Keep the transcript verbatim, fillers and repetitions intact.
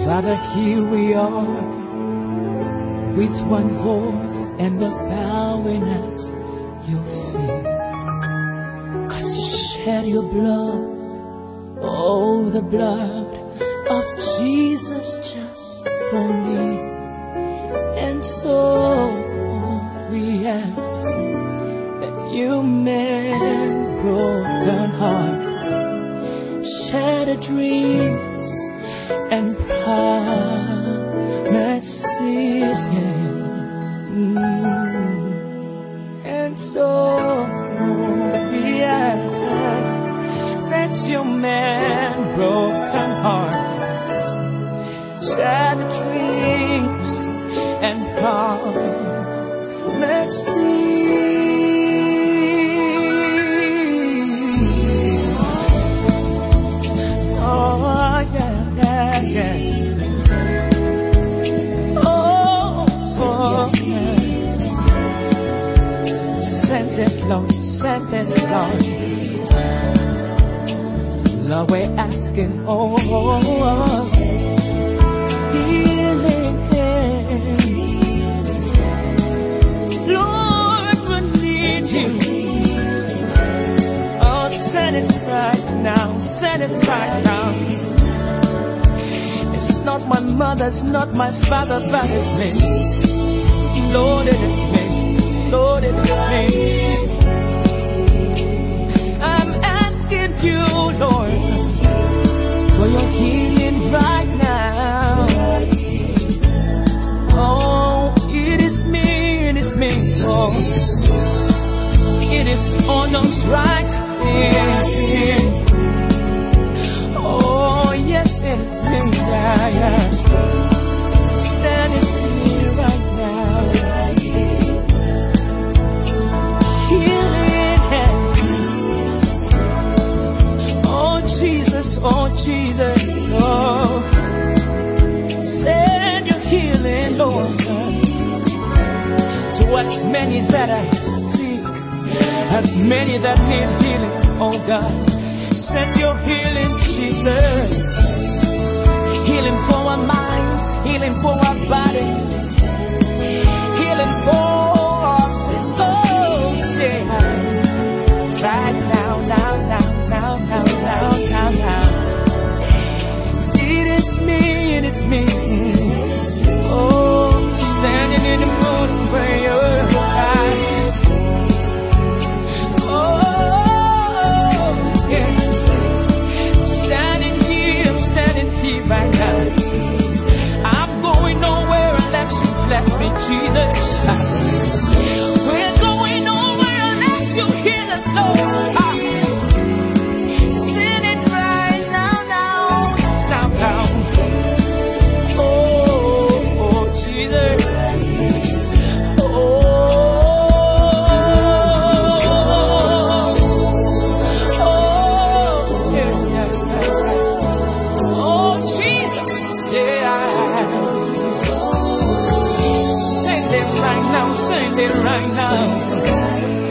Father, here we are, with one voice and we're bowing at your feet. 'Cause you shed your blood, oh, the blood of Jesus just for me. And so we ask that you mend broken hearts, shattered dreams and promises, yeah. Mm. And so we ask that you mend broken hearts, shattered dreams and promises. Send it, Lord, send it, Lord. Lord, we're asking, oh, oh, oh, healing hand. Lord, we need you. Oh, send it right now, send it right now. It's not my mother, it's not my father, but it's me. Lord, it is me. Lord, it is me. I'm asking you, Lord, for your healing right now. Oh, it is me, it is me, Lord. It is on us right here. Oh, yes, it is me, yeah, yeah. I'm standing here right now. Jesus, oh Jesus, oh, send your healing, Lord, to as many that are sick, as many that need healing, oh God, send your healing, Jesus, healing for our minds, healing for our bodies, healing for our souls, yeah, right now, now, now, now, now, now, now, now. It is me, and it's me. Oh, standing in the morning prayer. Oh, yeah. I'm standing here, I'm standing here right now. I'm going nowhere unless you bless me, Jesus. We're going nowhere unless you heal us, Lord. Send it right now.